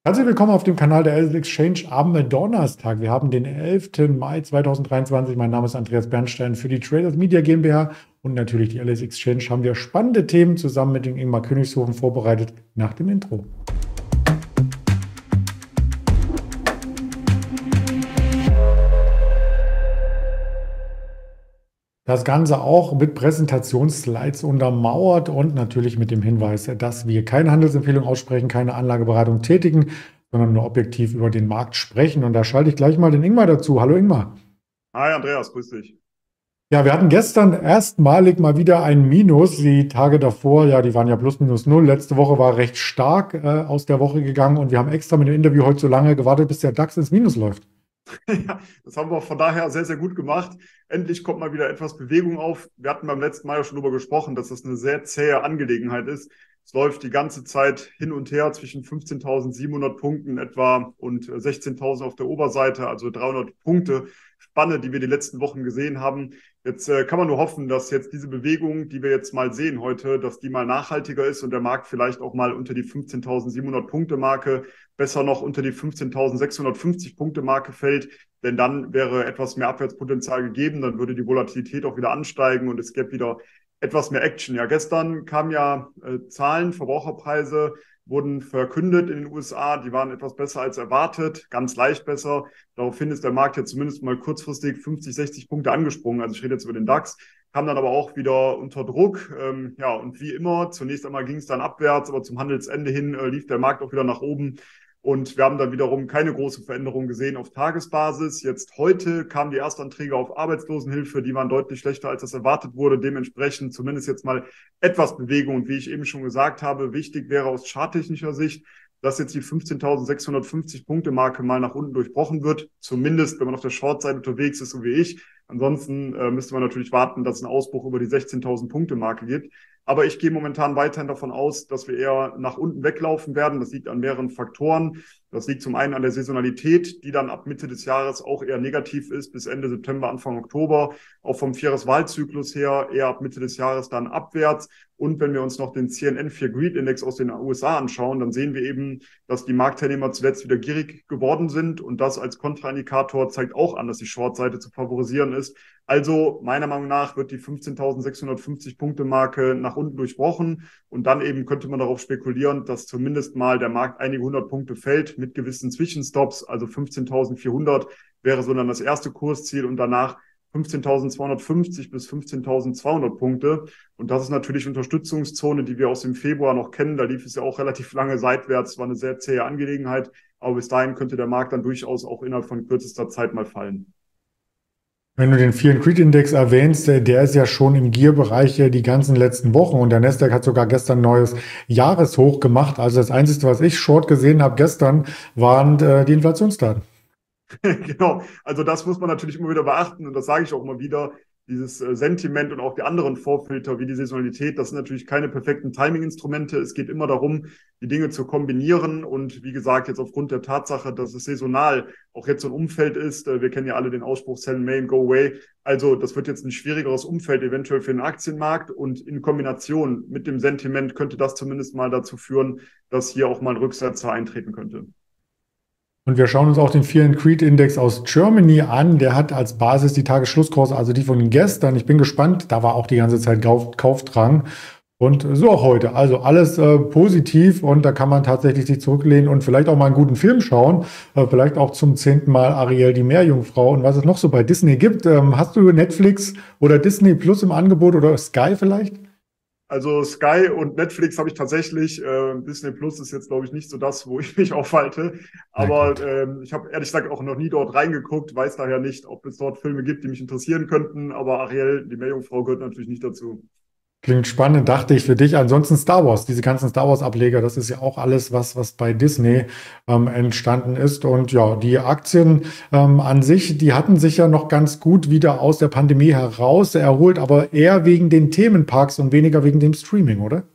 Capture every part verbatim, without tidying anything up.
Herzlich willkommen auf dem Kanal der L S Exchange am Donnerstag. Wir haben den elften Mai zweitausenddreiundzwanzig. Mein Name ist Andreas Bernstein für die Traders Media GmbH und natürlich die L S Exchange haben wir spannende Themen zusammen mit dem Ingmar Königshofen vorbereitet nach dem Intro. Das Ganze auch mit Präsentationsslides untermauert und natürlich mit dem Hinweis, dass wir keine Handelsempfehlung aussprechen, keine Anlageberatung tätigen, sondern nur objektiv über den Markt sprechen. Und da schalte ich gleich mal den Ingmar dazu. Hallo Ingmar. Hi Andreas, grüß dich. Ja, wir hatten gestern erstmalig mal wieder ein Minus. Die Tage davor, ja, die waren ja plus minus null. Letzte Woche war recht stark äh, aus der Woche gegangen und wir haben extra mit dem Interview heute so lange gewartet, bis der DAX ins Minus läuft. Ja, das haben wir von daher sehr, sehr gut gemacht. Endlich kommt mal wieder etwas Bewegung auf. Wir hatten beim letzten Mal ja schon darüber gesprochen, dass das eine sehr zähe Angelegenheit ist. Es läuft die ganze Zeit hin und her zwischen fünfzehntausendsiebenhundert Punkten etwa und sechzehntausend auf der Oberseite, also dreihundert Punkte Spanne, die wir die letzten Wochen gesehen haben. Jetzt äh, kann man nur hoffen, dass jetzt diese Bewegung, die wir jetzt mal sehen heute, dass die mal nachhaltiger ist und der Markt vielleicht auch mal unter die fünfzehntausendsiebenhundert Punkte Marke, besser noch unter die fünfzehntausendsechshundertfünfzig Punkte Marke fällt, denn dann wäre etwas mehr Abwärtspotenzial gegeben, dann würde die Volatilität auch wieder ansteigen und es gäbe wieder etwas mehr Action. Ja, gestern kamen ja äh, Zahlen, Verbraucherpreise wurden verkündet in den U S A, die waren etwas besser als erwartet, ganz leicht besser. Daraufhin ist der Markt ja zumindest mal kurzfristig fünfzig, sechzig Punkte angesprungen. Also ich rede jetzt über den DAX, kam dann aber auch wieder unter Druck. Ähm, ja, und wie immer, zunächst einmal ging es dann abwärts, aber zum Handelsende hin äh, lief der Markt auch wieder nach oben. Und wir haben dann wiederum keine große Veränderung gesehen auf Tagesbasis. Jetzt heute kamen die Erstanträge auf Arbeitslosenhilfe, die waren deutlich schlechter, als das erwartet wurde. Dementsprechend zumindest jetzt mal etwas Bewegung. Und wie ich eben schon gesagt habe, wichtig wäre aus charttechnischer Sicht, dass jetzt die fünfzehntausendsechshundertfünfzig Punkte Marke mal nach unten durchbrochen wird. Zumindest, wenn man auf der Short-Seite unterwegs ist, so wie ich. Ansonsten äh, müsste man natürlich warten, dass es einen Ausbruch über die sechzehntausend Punkte Marke gibt. Aber ich gehe momentan weiterhin davon aus, dass wir eher nach unten weglaufen werden. Das liegt an mehreren Faktoren. Das liegt zum einen an der Saisonalität, die dann ab Mitte des Jahres auch eher negativ ist, bis Ende September, Anfang Oktober. Auch vom Vierjahreswahlzyklus her eher ab Mitte des Jahres dann abwärts. Und wenn wir uns noch den C N N vier Greed Index aus den U S A anschauen, dann sehen wir eben, dass die Marktteilnehmer zuletzt wieder gierig geworden sind. Und das als Kontraindikator zeigt auch an, dass die Shortseite zu favorisieren ist. Also meiner Meinung nach wird die fünfzehntausendsechshundertfünfzig Punkte Marke nach unten durchbrochen. Und dann eben könnte man darauf spekulieren, dass zumindest mal der Markt einige hundert Punkte fällt mit gewissen Zwischenstops. Also fünfzehntausendvierhundert wäre so dann das erste Kursziel und danach fünfzehntausendzweihundertfünfzig bis fünfzehntausendzweihundert Punkte. Und das ist natürlich Unterstützungszone, die wir aus dem Februar noch kennen. Da lief es ja auch relativ lange seitwärts, war eine sehr zähe Angelegenheit. Aber bis dahin könnte der Markt dann durchaus auch innerhalb von kürzester Zeit mal fallen. Wenn du den Fear and Greed Index erwähnst, der ist ja schon im Gier-Bereich die ganzen letzten Wochen und der Nasdaq hat sogar gestern ein neues Jahreshoch gemacht. Also das Einzige, was ich short gesehen habe gestern, waren äh, die Inflationsdaten. Genau, also das muss man natürlich immer wieder beachten und das sage ich auch immer wieder. Dieses Sentiment und auch die anderen Vorfilter wie die Saisonalität, das sind natürlich keine perfekten Timing-Instrumente. Es geht immer darum, die Dinge zu kombinieren. Und wie gesagt, jetzt aufgrund der Tatsache, dass es saisonal auch jetzt so ein Umfeld ist, wir kennen ja alle den Ausspruch Sell in May and go away. Also das wird jetzt ein schwierigeres Umfeld eventuell für den Aktienmarkt. Und in Kombination mit dem Sentiment könnte das zumindest mal dazu führen, dass hier auch mal ein Rücksetzer eintreten könnte. Und wir schauen uns auch den Fear and Greed Index aus Germany an. Der hat als Basis die Tagesschlusskurse, also die von gestern. Ich bin gespannt. Da war auch die ganze Zeit Kauf Kaufdrang. Und so auch heute. Also alles äh, positiv und da kann man tatsächlich sich zurücklehnen und vielleicht auch mal einen guten Film schauen. Äh, vielleicht auch zum zehnten Mal Ariel, die Meerjungfrau und was es noch so bei Disney gibt. Ähm, hast du Netflix oder Disney Plus im Angebot oder Sky vielleicht? Also Sky und Netflix habe ich tatsächlich. Äh, Disney Plus ist jetzt, glaube ich, nicht so das, wo ich mich aufhalte. Aber ähm, ich habe ehrlich gesagt auch noch nie dort reingeguckt, weiß daher nicht, ob es dort Filme gibt, die mich interessieren könnten. Aber Ariel, die Meerjungfrau, gehört natürlich nicht dazu. Klingt spannend, dachte ich für dich. Ansonsten Star Wars, diese ganzen Star Wars-Ableger, das ist ja auch alles, was, was bei Disney ähm, entstanden ist. Und ja, die Aktien ähm, an sich, die hatten sich ja noch ganz gut wieder aus der Pandemie heraus erholt, aber eher wegen den Themenparks und weniger wegen dem Streaming, oder?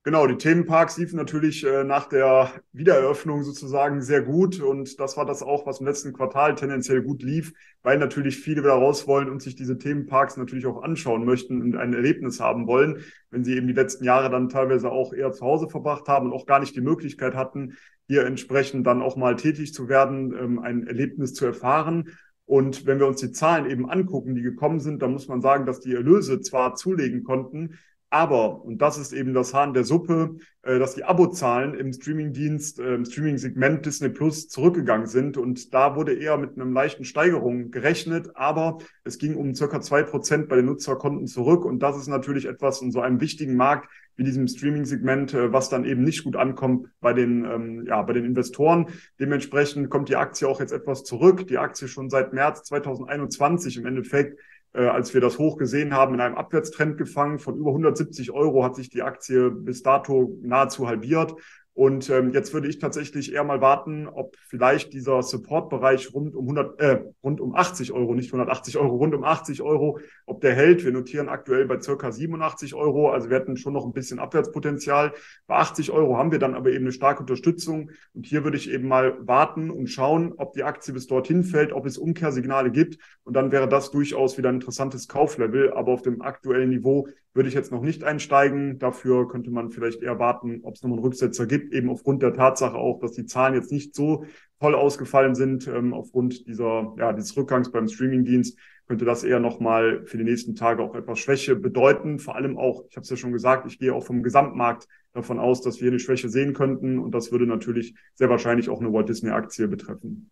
Genau, die Themenparks liefen natürlich äh, nach der Wiedereröffnung sozusagen sehr gut und das war das auch, was im letzten Quartal tendenziell gut lief, weil natürlich viele wieder raus wollen und sich diese Themenparks natürlich auch anschauen möchten und ein Erlebnis haben wollen, wenn sie eben die letzten Jahre dann teilweise auch eher zu Hause verbracht haben und auch gar nicht die Möglichkeit hatten, hier entsprechend dann auch mal tätig zu werden, ähm, ein Erlebnis zu erfahren. Und wenn wir uns die Zahlen eben angucken, die gekommen sind, dann muss man sagen, dass die Erlöse zwar zulegen konnten, aber, und das ist eben das Hahn der Suppe, äh, dass die Abozahlen im Streamingdienst, äh, im Streaming-Segment Disney Plus zurückgegangen sind. Und da wurde eher mit einer leichten Steigerung gerechnet, aber es ging um circa zwei Prozent bei den Nutzerkonten zurück. Und das ist natürlich etwas in so einem wichtigen Markt wie diesem Streaming-Segment, äh, was dann eben nicht gut ankommt bei den, ähm, ja, bei den Investoren. Dementsprechend kommt die Aktie auch jetzt etwas zurück. Die Aktie schon seit März zweitausendeinundzwanzig im Endeffekt, Äh, als wir das hoch gesehen haben, in einem Abwärtstrend gefangen. Von über hundertsiebzig Euro hat sich die Aktie bis dato nahezu halbiert. Und ähm, jetzt würde ich tatsächlich eher mal warten, ob vielleicht dieser Support-Bereich rund um hundert, äh, rund um achtzig Euro, nicht hundertachtzig Euro, rund um achtzig Euro, ob der hält. Wir notieren aktuell bei circa siebenundachtzig Euro. Also wir hätten schon noch ein bisschen Abwärtspotenzial. Bei achtzig Euro haben wir dann aber eben eine starke Unterstützung. Und hier würde ich eben mal warten und schauen, ob die Aktie bis dorthin fällt, ob es Umkehrsignale gibt. Und dann wäre das durchaus wieder ein interessantes Kauflevel. Aber auf dem aktuellen Niveau würde ich jetzt noch nicht einsteigen. Dafür könnte man vielleicht eher warten, ob es nochmal einen Rücksetzer gibt, eben aufgrund der Tatsache auch, dass die Zahlen jetzt nicht so toll ausgefallen sind. Ähm, aufgrund dieser, ja, dieses Rückgangs beim Streamingdienst könnte das eher nochmal für die nächsten Tage auch etwas Schwäche bedeuten. Vor allem auch, ich habe es ja schon gesagt, ich gehe auch vom Gesamtmarkt davon aus, dass wir eine Schwäche sehen könnten. Und das würde natürlich sehr wahrscheinlich auch eine Walt Disney-Aktie betreffen.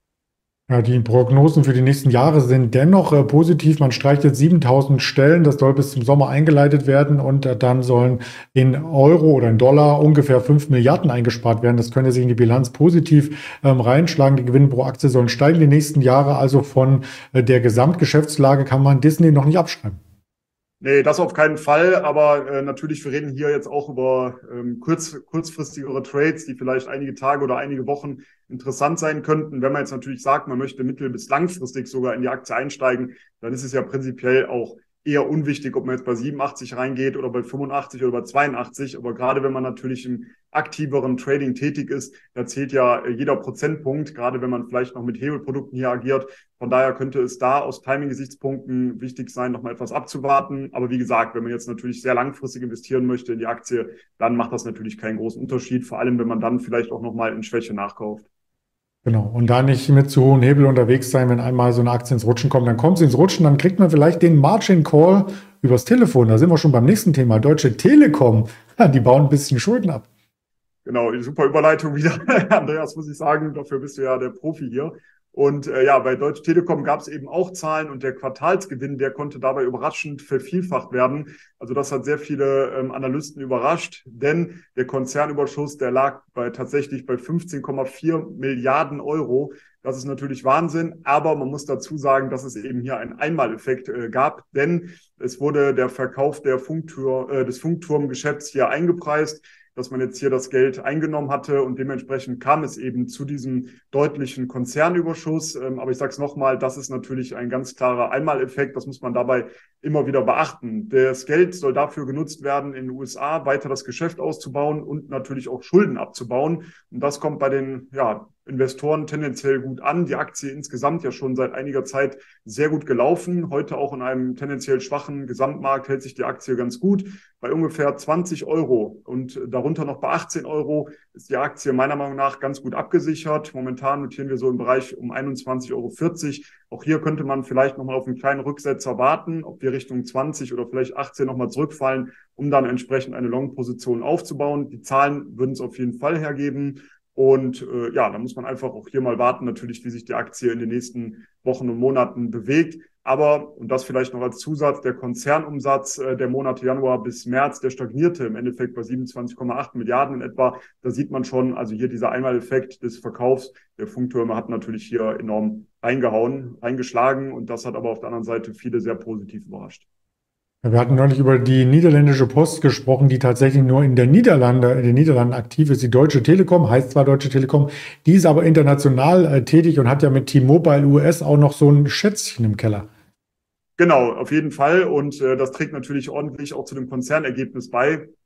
Ja, die Prognosen für die nächsten Jahre sind dennoch äh, positiv. Man streicht jetzt siebentausend Stellen. Das soll bis zum Sommer eingeleitet werden und äh, dann sollen in Euro oder in Dollar ungefähr fünf Milliarden eingespart werden. Das könnte sich in die Bilanz positiv ähm, reinschlagen. Die Gewinne pro Aktie sollen steigen die nächsten Jahre. Also von äh, der Gesamtgeschäftslage kann man Disney noch nicht abschreiben. Nee, das auf keinen Fall, aber äh, natürlich, wir reden hier jetzt auch über ähm, kurz, kurzfristigere Trades, die vielleicht einige Tage oder einige Wochen interessant sein könnten. Wenn man jetzt natürlich sagt, man möchte mittel- bis langfristig sogar in die Aktie einsteigen, dann ist es ja prinzipiell auch eher unwichtig, ob man jetzt bei siebenundachtzig reingeht oder bei fünfundachtzig oder bei zweiundachtzig. Aber gerade wenn man natürlich im aktiveren Trading tätig ist, da zählt ja jeder Prozentpunkt, gerade wenn man vielleicht noch mit Hebelprodukten hier agiert. Von daher könnte es da aus Timing-Gesichtspunkten wichtig sein, noch mal etwas abzuwarten. Aber wie gesagt, wenn man jetzt natürlich sehr langfristig investieren möchte in die Aktie, dann macht das natürlich keinen großen Unterschied. Vor allem, wenn man dann vielleicht auch noch mal in Schwäche nachkauft. Genau. Und da nicht mit zu hohen Hebel unterwegs sein, wenn einmal so eine Aktie ins Rutschen kommt, dann kommt sie ins Rutschen, dann kriegt man vielleicht den Margin Call übers Telefon. Da sind wir schon beim nächsten Thema. Deutsche Telekom, ja, die bauen ein bisschen Schulden ab. Genau, super Überleitung wieder. Andreas, muss ich sagen, dafür bist du ja der Profi hier. Und äh, ja, bei Deutsche Telekom gab es eben auch Zahlen und der Quartalsgewinn, der konnte dabei überraschend vervielfacht werden. Also das hat sehr viele ähm, Analysten überrascht, denn der Konzernüberschuss, der lag bei tatsächlich bei fünfzehn Komma vier Milliarden Euro. Das ist natürlich Wahnsinn, aber man muss dazu sagen, dass es eben hier einen Einmaleffekt äh, gab, denn es wurde der Verkauf der Funktür, äh, des Funkturmgeschäfts hier eingepreist, dass man jetzt hier das Geld eingenommen hatte und dementsprechend kam es eben zu diesem deutlichen Konzernüberschuss. Ähm, aber ich sage es nochmal, das ist natürlich ein ganz klarer Einmaleffekt. Das muss man dabei immer wieder beachten. Das Geld soll dafür genutzt werden, in den U S A weiter das Geschäft auszubauen und natürlich auch Schulden abzubauen. Und das kommt bei den ja, Investoren tendenziell gut an. Die Aktie insgesamt ja schon seit einiger Zeit sehr gut gelaufen. Heute auch in einem tendenziell schwachen Gesamtmarkt hält sich die Aktie ganz gut. Bei ungefähr zwanzig Euro und darunter noch bei achtzehn Euro ist die Aktie meiner Meinung nach ganz gut abgesichert. Momentan notieren wir so im Bereich um einundzwanzig Euro vierzig. Auch hier könnte man vielleicht nochmal auf einen kleinen Rücksetzer warten, ob wir Richtung zwanzig oder vielleicht achtzehn nochmal zurückfallen, um dann entsprechend eine Long-Position aufzubauen. Die Zahlen würden es auf jeden Fall hergeben. Und äh, ja, da muss man einfach auch hier mal warten, natürlich, wie sich die Aktie in den nächsten Wochen und Monaten bewegt. Aber, und das vielleicht noch als Zusatz, der Konzernumsatz äh, der Monate Januar bis März, der stagnierte im Endeffekt bei siebenundzwanzig Komma acht Milliarden in etwa. Da sieht man schon, also hier dieser Einmaleffekt des Verkaufs der Funktürme hat natürlich hier enorm reingehauen, reingeschlagen. Und das hat aber auf der anderen Seite viele sehr positiv überrascht. Wir hatten neulich über die niederländische Post gesprochen, die tatsächlich nur in der Niederlande, in den Niederlanden aktiv ist. Die Deutsche Telekom heißt zwar Deutsche Telekom, die ist aber international äh, tätig und hat ja mit T-Mobile U S auch noch so ein Schätzchen im Keller. Genau, auf jeden Fall. Und äh, das trägt natürlich ordentlich auch zu dem Konzernergebnis bei.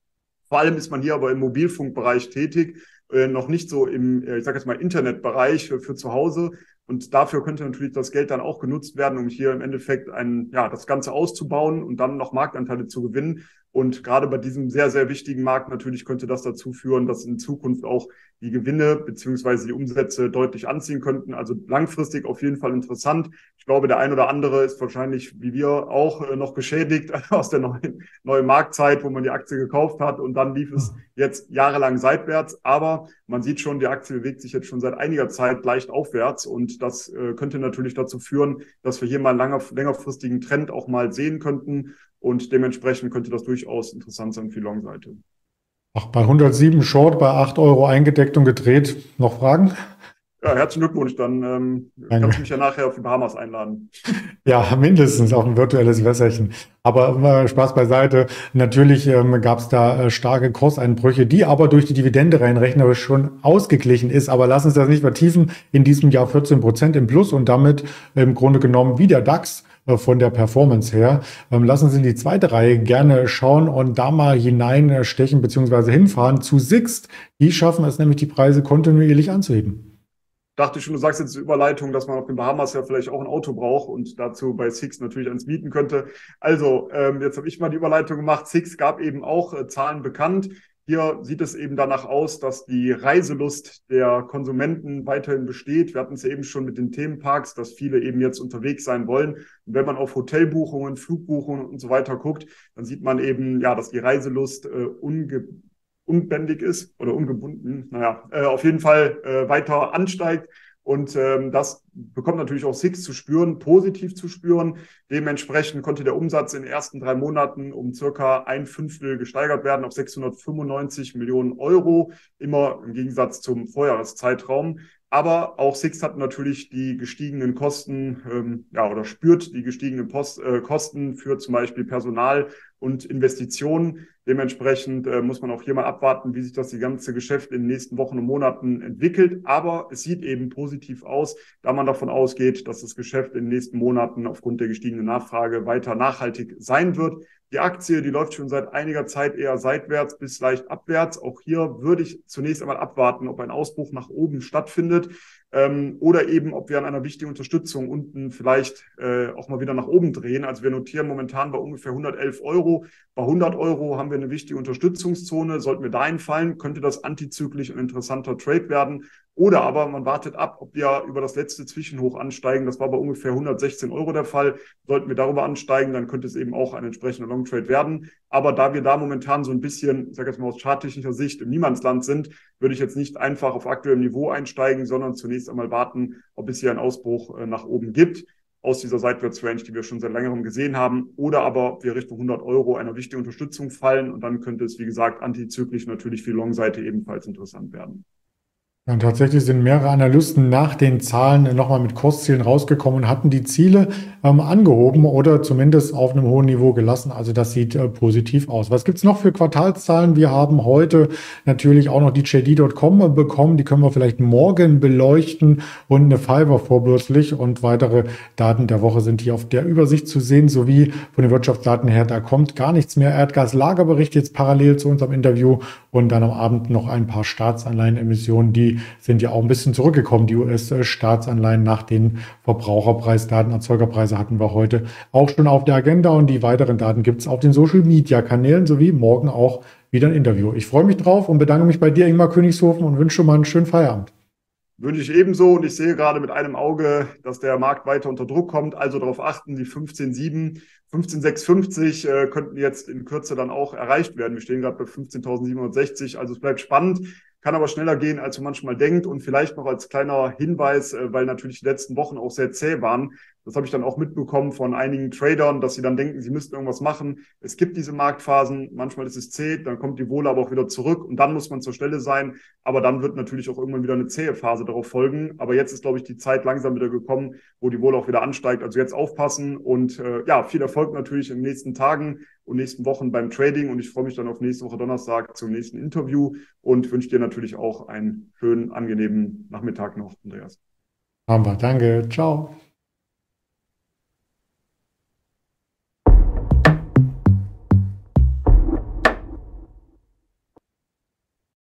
Vor allem ist man hier aber im Mobilfunkbereich tätig, äh, noch nicht so im, äh, ich sage jetzt mal, Internetbereich für, für zu Hause. Und dafür könnte natürlich das Geld dann auch genutzt werden, um hier im Endeffekt ein, ja, das Ganze auszubauen und dann noch Marktanteile zu gewinnen. Und gerade bei diesem sehr, sehr wichtigen Markt natürlich könnte das dazu führen, dass in Zukunft auch die Gewinne beziehungsweise die Umsätze deutlich anziehen könnten. Also langfristig auf jeden Fall interessant. Ich glaube, der ein oder andere ist wahrscheinlich, wie wir auch, noch geschädigt aus der neuen, neuen Marktzeit, wo man die Aktie gekauft hat und dann lief es jetzt jahrelang seitwärts. Aber man sieht schon, die Aktie bewegt sich jetzt schon seit einiger Zeit leicht aufwärts und das äh, könnte natürlich dazu führen, dass wir hier mal einen langer, längerfristigen Trend auch mal sehen könnten und dementsprechend könnte das durchaus interessant sein für die Long-Seite. Ach, bei hundertsieben Short, bei acht Euro eingedeckt und gedreht. Noch Fragen? Ja, herzlichen Glückwunsch. Dann ähm, kannst du mich ja nachher auf die Bahamas einladen. Ja, mindestens auf ein virtuelles Wässerchen. Aber äh, Spaß beiseite. Natürlich ähm, gab es da äh, starke Kurseinbrüche, die aber durch die Dividende rein rechnerisch schon ausgeglichen ist. Aber lass uns das nicht vertiefen. In diesem Jahr vierzehn Prozent im Plus und damit im Grunde genommen wie der DAX äh, von der Performance her. Ähm, lass uns in die zweite Reihe gerne schauen und da mal hineinstechen bzw. hinfahren zu Sixt. Die schaffen es nämlich, die Preise kontinuierlich anzuheben. Dachte schon, du sagst jetzt die Überleitung, dass man auf den Bahamas ja vielleicht auch ein Auto braucht und dazu bei Sixt natürlich eins mieten könnte. Also, ähm, jetzt habe ich mal die Überleitung gemacht. Sixt gab eben auch äh, Zahlen bekannt. Hier sieht es eben danach aus, dass die Reiselust der Konsumenten weiterhin besteht. Wir hatten es ja eben schon mit den Themenparks, dass viele eben jetzt unterwegs sein wollen. Und wenn man auf Hotelbuchungen, Flugbuchungen und so weiter guckt, dann sieht man eben, ja, dass die Reiselust äh, unge unbändig ist oder ungebunden, naja, äh, auf jeden Fall äh, weiter ansteigt. Und ähm, das bekommt natürlich auch Sixt zu spüren, positiv zu spüren. Dementsprechend konnte der Umsatz in den ersten drei Monaten um circa ein Fünftel gesteigert werden auf sechshundertfünfundneunzig Millionen Euro, immer im Gegensatz zum Vorjahreszeitraum. Aber auch Sixt hat natürlich die gestiegenen Kosten, ähm, ja, oder spürt die gestiegenen Post, äh, Kosten für zum Beispiel Personal und Investitionen. Dementsprechend äh, muss man auch hier mal abwarten, wie sich das die ganze Geschäft in den nächsten Wochen und Monaten entwickelt. Aber es sieht eben positiv aus, da man davon ausgeht, dass das Geschäft in den nächsten Monaten aufgrund der gestiegenen Nachfrage weiter nachhaltig sein wird. Die Aktie, die läuft schon seit einiger Zeit eher seitwärts bis leicht abwärts. Auch hier würde ich zunächst einmal abwarten, ob ein Ausbruch nach oben stattfindet ähm, oder eben, ob wir an einer wichtigen Unterstützung unten vielleicht äh, auch mal wieder nach oben drehen. Also wir notieren momentan bei ungefähr hundertelf Euro. Bei hundert Euro haben wir eine wichtige Unterstützungszone. Sollten wir dahin fallen, könnte das antizyklisch ein interessanter Trade werden. Oder aber man wartet ab, ob wir über das letzte Zwischenhoch ansteigen. Das war bei ungefähr hundertsechzehn Euro der Fall. Sollten wir darüber ansteigen, dann könnte es eben auch ein entsprechender Long Trade werden. Aber da wir da momentan so ein bisschen, ich sage jetzt mal aus charttechnischer Sicht, im Niemandsland sind, würde ich jetzt nicht einfach auf aktuellem Niveau einsteigen, sondern zunächst einmal warten, ob es hier einen Ausbruch nach oben gibt aus dieser Seitwärtsrange, die wir schon seit längerem gesehen haben, oder aber ob wir Richtung hundert Euro einer wichtigen Unterstützung fallen und dann könnte es, wie gesagt, antizyklisch natürlich für die Long-Seite ebenfalls interessant werden. Ja, und tatsächlich sind mehrere Analysten nach den Zahlen nochmal mit Kurszielen rausgekommen und hatten die Ziele ähm, angehoben oder zumindest auf einem hohen Niveau gelassen. Also das sieht äh, positiv aus. Was gibt's noch für Quartalszahlen? Wir haben heute natürlich auch noch die J D Punkt com bekommen. Die können wir vielleicht morgen beleuchten und eine Fiverr vorbörslich. Und weitere Daten der Woche sind hier auf der Übersicht zu sehen, sowie von den Wirtschaftsdaten her, da kommt gar nichts mehr. Erdgaslagerbericht jetzt parallel zu unserem Interview und dann am Abend noch ein paar Staatsanleihenemissionen, die sind ja auch ein bisschen zurückgekommen, die U S-Staatsanleihen nach den Verbraucherpreisdaten. Erzeugerpreise hatten wir heute auch schon auf der Agenda und die weiteren Daten gibt es auf den Social-Media-Kanälen sowie morgen auch wieder ein Interview. Ich freue mich drauf und bedanke mich bei dir, Ingmar Königshofen, und wünsche schon mal einen schönen Feierabend. Wünsche ich ebenso und ich sehe gerade mit einem Auge, dass der Markt weiter unter Druck kommt. Also darauf achten, die fünfzehn Komma sieben, fünfzehn Komma sechshundertfünfzig äh, könnten jetzt in Kürze dann auch erreicht werden. Wir stehen gerade bei fünfzehntausendsiebenhundertsechzig, also es bleibt spannend, kann aber schneller gehen, als man manchmal denkt. Und vielleicht noch als kleiner Hinweis, äh, weil natürlich die letzten Wochen auch sehr zäh waren, das habe ich dann auch mitbekommen von einigen Tradern, dass sie dann denken, sie müssten irgendwas machen. Es gibt diese Marktphasen, manchmal ist es zäh, dann kommt die Wohle aber auch wieder zurück und dann muss man zur Stelle sein. Aber dann wird natürlich auch irgendwann wieder eine zähe Phase darauf folgen. Aber jetzt ist, glaube ich, die Zeit langsam wieder gekommen, wo die Wohle auch wieder ansteigt. Also jetzt aufpassen und äh, ja, viel Erfolg natürlich in den nächsten Tagen und nächsten Wochen beim Trading. Und ich freue mich dann auf nächste Woche Donnerstag zum nächsten Interview und wünsche dir natürlich auch einen schönen, angenehmen Nachmittag noch, Andreas. Haben wir. Danke. Ciao.